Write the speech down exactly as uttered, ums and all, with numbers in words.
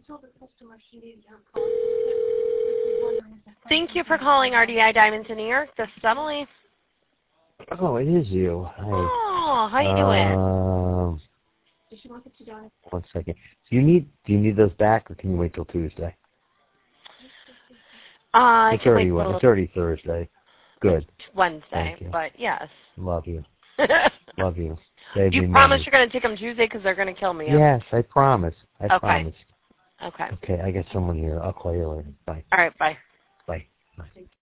Thank you for calling R D I Diamonds in New York. This is Emily. Oh, it is you. Hi. Oh, how you doing? Um, one second. Do you need Do you need those back, or can you wait till Tuesday? Uh, I it's can already wait till It's already Thursday. Good. Wednesday, Thank you. but yes. Love you. Love you. Do you promise you're going to take them Tuesday because they're going to kill me? Yes, I promise. I okay. promise. Okay. Okay, I got someone here. I'll call you later. Bye. All right, bye. Bye. Bye.